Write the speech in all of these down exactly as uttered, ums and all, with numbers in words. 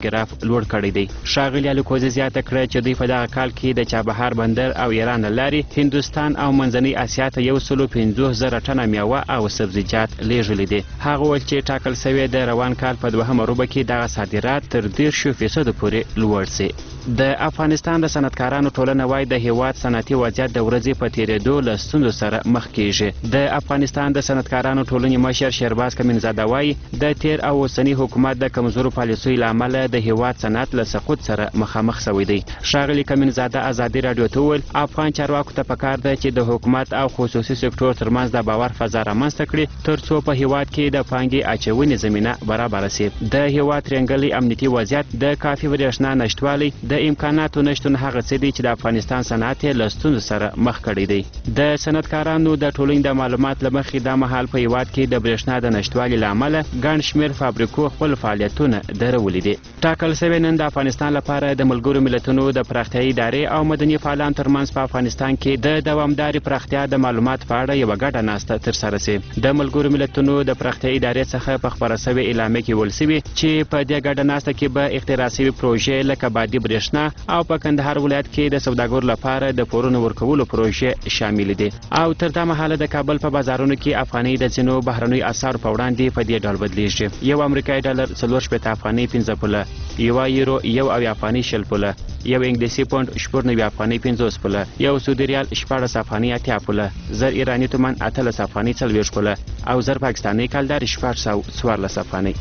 ګراف لوړ کړی دی. ښاغلي الوکوزي زیاته کړه چې دوی په دغه کال کې د چابهار بندر او ایران له لارې هندوستان او منځنۍ اسیا ته یو سلو پنځوس زره ټنه میوه او سبزیجات لیږلي دي. هغه وویل چې ټاکل سوی د روان کال په دوهمه روبه کې دغه صادرات تر دېرشو فیصدو پورې لوړ سي. د افغانستان د صنعتکارانو ټولنه وایي د هیواد صنعتي وضعیت د ورځې په تېرېدو له ستونزو سره مخ کیږي. د افغانستان د صنعتکارانو ټولنې مشر شهرباز کمینزاده وایي د تېر او اوسني حکومت د کمزورو پالیسیو له امله د هیواد صنعت له سقوط سره مخامخ سوی دی. ښاغلي کمینزاده ازادي راډیو ته وویل افغان چارواکو ته پکار ده چې د حکومت او خصوصي سکتور ترمنځ د باور فضا رامنځته کړي ترڅو په هیواد کې د پانګې اچونې زمینه برابره سي. د هیواد ترنګلي امنیتي وضعیت، د کافي برېښنا نشتوالی، د امکاناتو نشتون هغه څه دي چې د افغانستان صنعت له ستونزو سره مخ کړی دی. د صنعتکارانو د ټولنې د معلومات له مخې دا مهال په هیواد کې د برېښنا د نشتوالي له امله ګڼ شمېر فابریکو خپل فعالیتونه درولي دي. ټاکل سوی نن د افغانستان لپاره د ملګرو ملتونو د پراختیایي ادارې او مدني فعالانو ترمنځ په افغانستان کې د دوامدارې پراختیا د معلومات په اړه یوه ګډه ناسته ترسره سي. د ملګرو ملتونو د پراختیایي ادارې څخه په خپره سوې اعلامیه کې ویل سوي چې په دې ګډه ناسته کې به اختراع سوي پروژې لکه بادي برېښنا او په کندهار ولایت کې د سوداګرو لپاره د پورونو ورکولو پروژې شامل دي. او تر دا مهاله د کابل په بازارونو کې افغانۍ د ځینو بهرنیو اسعارو په وړاندې په دې ډول بدلیږي. یو امریکایي ډالر څلور شپېته افغانۍ پنځه پوله، یوه یورو یو اویا افغانۍ شل پوله، یو انګلیسي پونډ شپږ نوي افغانۍ پنځوس پوله، یو سعودي ریال شپاړس افغانۍ اتیا پوله، زر ایراني تومان اتلس افغانۍ څلوېښت پوله او زر پاکستاني کلدار شپږ سوه څوارلس افغانۍ.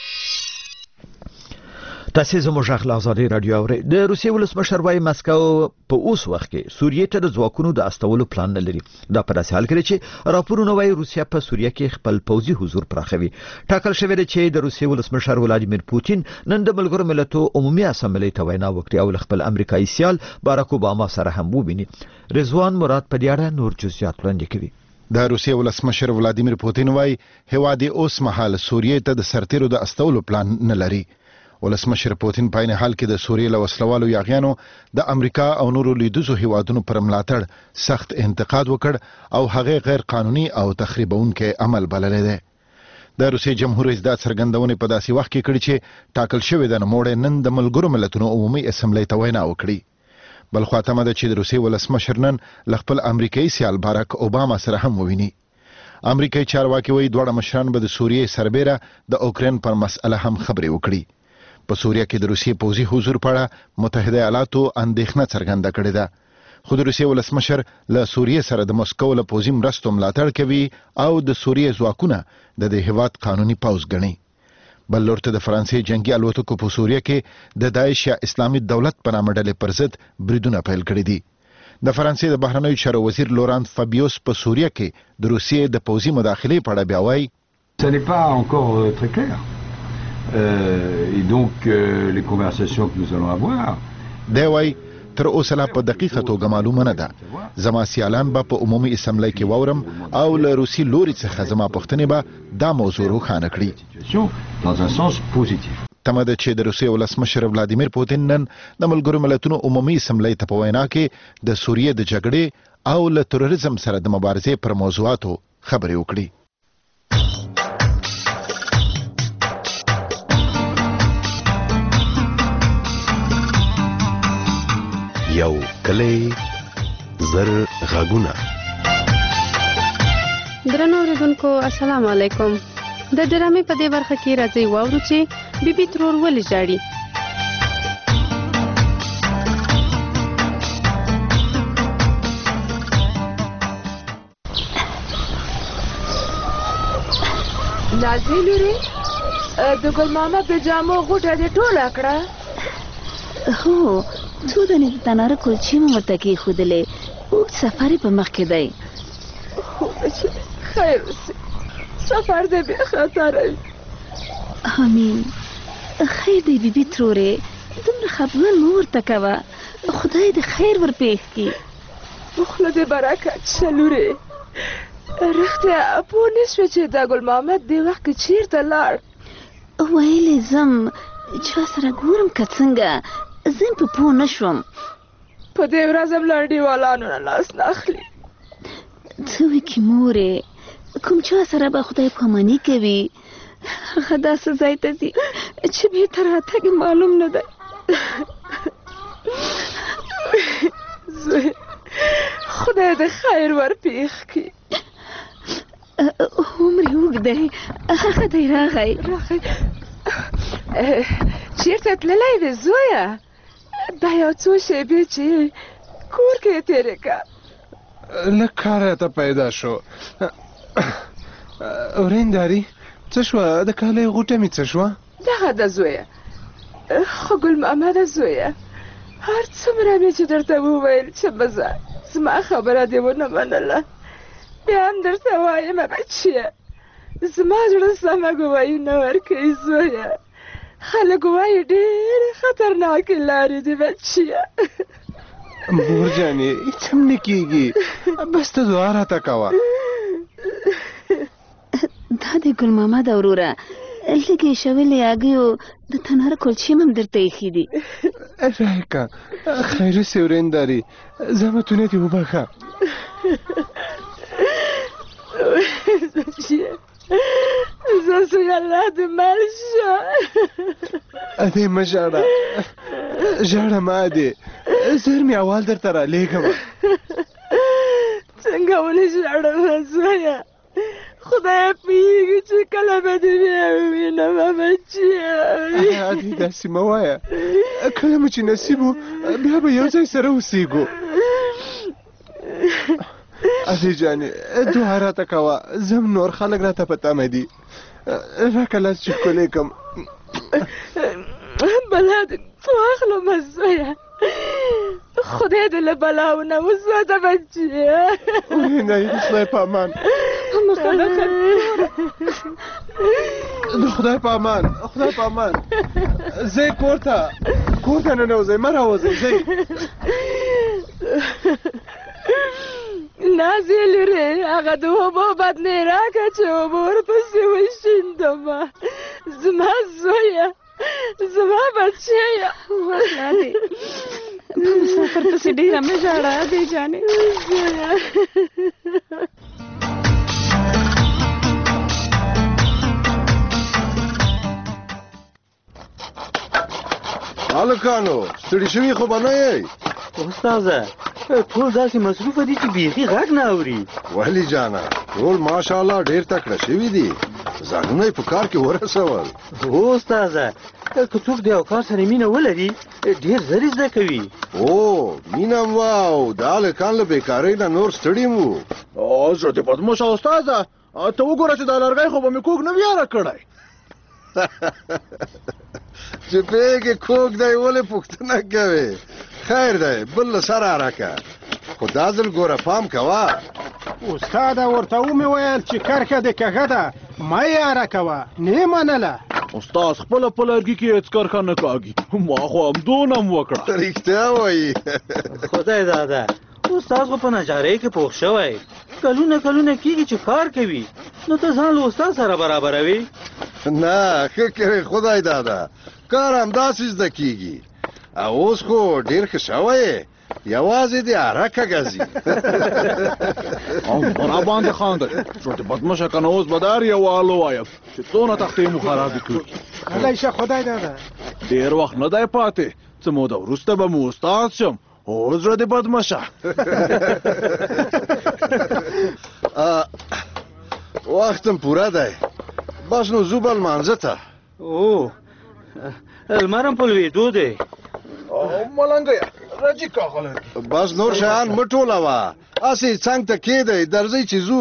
تاسې زموږ غږ له ازادۍ راډیو اورئ. د روسیې ولسمشر وایي مسکو په اوس وخت کې سوریې ته د ځواکونو د استولو پلان نه لري. دا په داسې حال کې چې راپورونه وایي روسیه په سوریه کې خپل پوځي حضور پراخوي. ټاکل شوی دی چې د روسیې ولسمشر ولادیمیر پوتین نن د ملګرو ملتونو عمومي اسامبلې ته وینا وکړي او له خپل امریکایي سیال باراک اوباما سره هم وویني. رضوان مراد په دې اړه نور جزئیات وړاندې کوي. د روسیې ولسمشر ولادیمیر پوتین وایي هیواد اوس مهال سوریې ته د سرتیرو د استولو پلان نه لري. ولسمشر پوتین په عین حال کې د سوریې له وسلوالو یاغیانو د امریکا او نورو لیدوزو هیوادونو پر ملاتړ سخت انتقاد وکړ او هغه غیر قانوني او تخریبونکي عمل بللی دی. د روسیې جمهور رئیس دا څرګندونې په داسې وخت کې کړي چې ټاکل شوی د نوموړی نن د ملګرو ملتونو عمومي اسمبلۍ ته وینا وکړي. بل خوا تمه ده چې د روسیې ولسمشر نن له خپل امریکایي سیال باراک اوباما سره هم وویني. امریکایي چارواکي وایي دواړه مشران به د سوریې سربیره د اوکراین پر مسئله هم خبرې وکړي. په سوریه کې د روسیې پوځي حضور په اړه متحده ایالاتو اندېښنه څرګنده کړې ده. خو د روسیې ولسمشر له سوریې سره د مسکو له پوځي مرستو ملاتړ کوي او د سوریې ځواکونه د دې هیواد قانوني پوځ ګڼي. بل لور ته د فرانسې جنگي الوتکو په سوریه کې د داعش یا اسلامي دولت په نامه ډلې پر ضد بریدونه پیل کړي دي. د فرانسې د بهرنیو چارو وزیر لوران فابیوس په سوریه کې د روسیې د پوځي مداخلې په اړه بیا وایي Ce n'est pas encore euh, très clair. Euh, et donc euh, les conversations que nous allons avoir. دی وایي تر اوسه لا په دقیقه توګه معلومه نه ده. زما سیالان به په عمومي اسمبلۍ کې واورم او له روسي لوري څخه زما پوښتنې به دا موضوع روښانه کړي. تمه ده چې د روسیې ولسمشر ولادیمیر پوتین نن د ملګرو ملتونو عمومي اسمبلۍ ته په وینا کې د سوریې د جګړې او له تروریزم سره د مبارزې پر موضوعاتو خبرې وکړي. یو کلی زر غاګونه. درنو اوریدونکو السلام علیکم. د ډرامې په دې برخه کې راځي واورو چې بیبي ترور ولې ژاړي. نازي لوري د ګل ماما د جامو غوټه دې ټوله کړه؟ هو څو دانې د تناره کلچې مې ورته کېښودلې. اوږد سفر یې په مخ کې دی. خیر اوسې، سفر دې بې خطره وي. امین. خیر دی بیبي ترورې، دومره خفګان مه ورته کوه. خدای دې خیر ورپېښ کړي. خوله دې برکت شه لورې. رښتیا پوه نه شوې چې دا ګل محمد دې وخت کې چېرته لاړ؟ ویلې ځم چا سره ګورم که څنګه، زه په پوه نه شوم. په دې ورځ هم له انډیوالانو نه لاس نه اخلي. څه وکړي مورې، کوم چا سره به خدای پاماني کوي. هغه داسې ځای ته ځي چې بېرته راتګ معلوم نه دی. زوی خدای د خیر ورپېښ کړي. عمر یې اوږد دی. هغه دی راغی. راغی چېرته تللی وې زویه؟ دا یو څو شېبې چې کور کې یې تېرې کړه. لږ کاره ته پیدا شو. ورېنداري څه شوه؟ د کالیو غوټه مې څه شوه؟ دغه ده زویه. خو ګل محمده زویه، هر څومره مې چې درته وویل چې بزه زما خبره دې ونه منله، بیا هم درته وایم بچیه، زما زړه سمه ګوایي نه ورکوي زویه. خلک وایي ډېرې خطرناکې لارې دي بچیه. مور جانې هېڅ هم نه کېږي، بس ته دعا راته کوه. دا د ګل محمد وروره لږې شولې هګیو د تنار کلچې هم درته ایښي دي. راکه خیره سې ورېنداري، زحمتونه دې وبښه. زه زوی الله دې مل شه. ادې مه ژاړه، ژاړه مه ادې، زر مې اول درته رالېږم. څنګه ونه ژاړم زویه، خدای پوهېږي چې کله به دې بیا ووینم بچیه. ادې داسې مه وایه، کله مو چې نصیب و بیا به یو ځای سره اوسېږو. ادې جانې دعا راته کوه، زم نور خلک راته په تمه دي. راکه لاس چې ښکلی کړم. بلا دې واخلم زویه، خدای دې له بلاونه وساته بچیه. ورېنداري د خدای په امان. د خدای په امان، خدای په امان. ځئ کور ته، کور ته ننوځئ، مه راوځئ، ځئ. نازې لورې، هغه د اوبو بدنې راکړه چې اوبه ورپسې وشیندمه. زما زویه، زما بچیه. وخلا دې په مسافر پسې ډېره مه ژاړه ادې جانې. زویه هلکانو ستړي شوي خو به نه یئ؟ استاذه ټول داسې مصروفه دي چې بیخي غږ نه اوري. ولې جانه ټول ماشاءالله ډېر تکړه شوي دي، ځانونه یې په کار کې ورسول. هو استاذه، که څوک د یو کار سره مینه ولري ډېر ژر یې زده کوي. او مینه هم وه او دا هلکان له بېکارۍ نه نور ستړي م وو. زړه دې بدموشه استاذه، ته وګوره چې دا لرګی خو به مې کوږ نه ویاره کړی. چې پېږې کوږ دی ولې پوښتنه کوې؟ خیر دی بل له سره راکه، خو دا ځل ګوره پام کوه. استاده ورته ومې ویل چې کرښه دې کږه ده مه یې اره کوه، نه یې منله. استاد خپله په لرګي کې هېڅ کرښه نه کاږي، ما خو همدونه هم وکړه. رښتیا وایي. خدای داده استاد خو په نجارۍ کې پوخ شوی، کلونه کلونه کېږي چې کار کوي، نو ته ځان له استاد سره برابروي؟ نه ښه کوې خدای داده، کار همداسې زده کېږي. او اوس خو ډېر ښه شوی یې، یوازې دې اره کږه ځي. او را باندې خاندئ، زړه دې بدمشه که نه اوس به در یو حال ووایم چې څونه تختې مو خرابې کړي. هلی شه خدای داده. ډېر وخت نه دی پاتې، څه موده وروسته به مو استاد شم. او زړه دې بدمشه. وخت هم پوره دی، بس نو ځو به لمانځه ته. او لمر هم په لوېدو دی. ملنګیه راځي ښاغلی. بس نور شیان مه ټولوه، هسې څنګ ته کېدئ، درځئ چې ځو.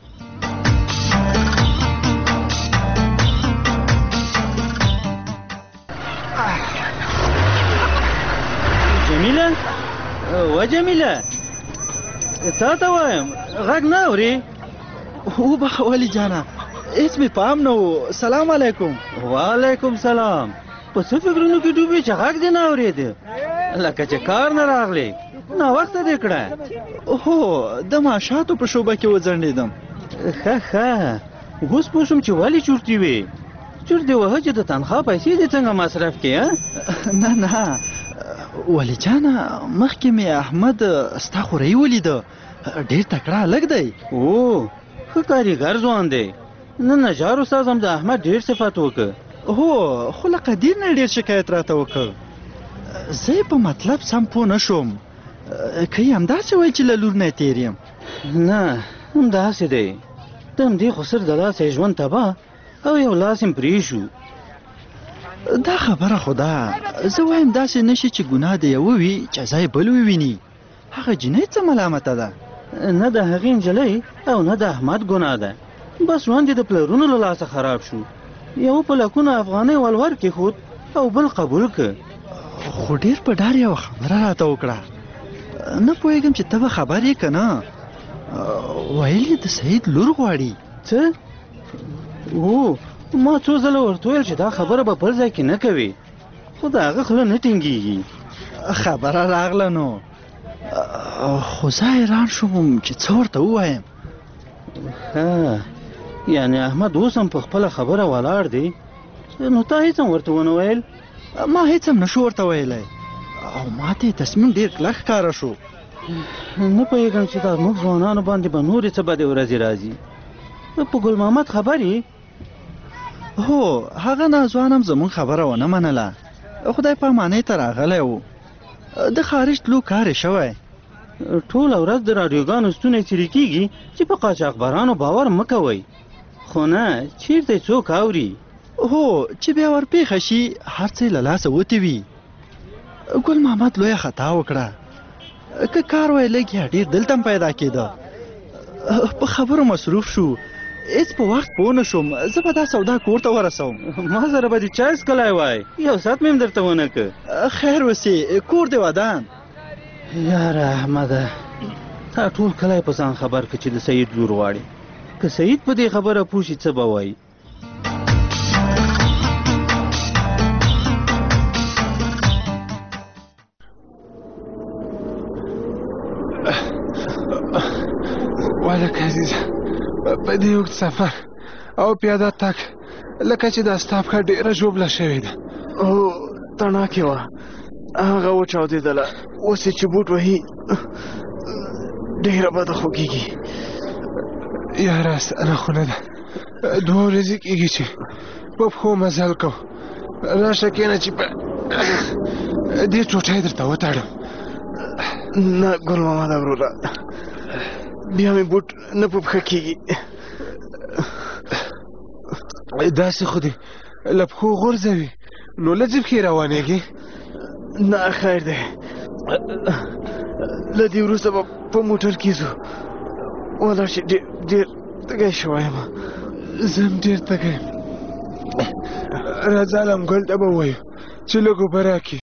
جمیله و جمیله تا ته وایم غږ نه اورې؟ وبخه ولي جانه، هېڅ مې پام نه و. سلام علیکم. وعلیکم سلام. په څه فکرونو کې ډوبې چې غږ دې نه اورېده؟ لکه چې کار نه راغلی، ناوخته دې کړه. هو د ماشاتو په شوبه کې وځنډېدم. ښه ښه اوس پوه شوم چې ولې چورتي وې. چورت دې وهه چې د تنخوا پیسې دې څنګه مصرف کړې؟ نه نه ولي جانه، مخکې مې احمد ستا خورۍ ولیده، ډېر تکړه هلک دی. او ښه کاریګر ځوان دی، نن نجار استاد هم د احمد ډیر صفات وکړ. هو خو له قدیر نه ډیر شکایت راته وکړ. زه په مطلب سم پوه نه شوم. که یې همداسې وایي چې له لور نه تېر یم؟ نه همداسې دی. د همدې خو سر د لاسه یې ژوند تباه او یو لاس یې پرې شو. دا خبره خو ده. زه وایم داسې نه شي چې ګناه د یوه وي جزا یې بل وویني. هغه جنۍ څه ملامته ده؟ نه د هغې نجلۍ او نه د احمد ګناه ده. بس ژوند یې د پلرونو له لاسه خراب شو. یو په لکونه افغانۍ ولور کېښود او بل قبول که. خو ډېر په ډار یوه خبره راته وکړه. نه پوهېږم چې ته به خبر یې که نه. ویل یې د سعید لور غواړي. څه؟ او ما څو ځله ورته ویل چې دا خبره به بل ځای کې نه کوي، خو د هغه خوله نه ټینګېږي. خبره راغله نو، خو زه حیران شوم چې څه ورته ووایم. ها یعنې احمد اوس هم په خپله خبره ولاړ دی؟ نو تا هېڅ هم ورته ونه ویل؟ ما هېڅ هم نشو ورته ویلی او ما ته یې تصمیم ډېر کلک ښکاره شو. نه پوهېږم چې دا موږ ځوانانو باندې به نورې څه بدې ورځې راځي. په ګل محمد خبر یې؟ هو هغه ناځوان هم زموږ خبره ونه منله. خدای پامانۍ ته راغلی و. د خارج تلو کار یې شوی. ټوله ورځ د راډیوګانو ستونی څیرې کېږي چې په قاچاقبرانو باور مه کوئ. خو نه چېرته څوک اوري. هو چې بیا ورپېښه شي هر څه یې له لاسه وتې وي. ګل محمد لویه خطا وکړه. که کار وی لږ یا ډېر دلته هم پیدا کېده. په خبرو مصروف شو، هېڅ په وخت پوه نه شوم. زه به دا سودا کور ته ورسوم. ما سره به دې چای څکلی وای، یو ساعت مې هم درته ونه که. خیر وسې کور دې ودان. یاره احمده، تا ټول کلی په ځان خبر که چې د سعید لور غواړي. که سعید په دې خبره پوه شي څه به وایي. والک عزیزه، په دې اوږد سفر او پیاده تګ لکه چې دا ستا پښه ډېره ژوبله شوې ده. هو تڼاکې وه، هغه وچاودېدله. اوس یې چې بوټ وهي ډېره بده خوږېږي. یاره ستنه خو نه ده، دوه ورځې کېږي چې په پښو مزل کوو. راشه کښېنه چې په دې ټوټه یې درته وتړم. نه ګل محمده وروره، بیا مې بوټ نه په پښه کېږي. داسې خو دې له پښو غورځوي نو له جیب کې روانېږي؟ نه خیر دی، له دې وروسته به په موټر کې ځو. ولاړ شي، ډېر تږی شوی یم. زه هم ډېر تږی یم. راځه عالمګل ته به ووایو چې لږ اوبه راکړي.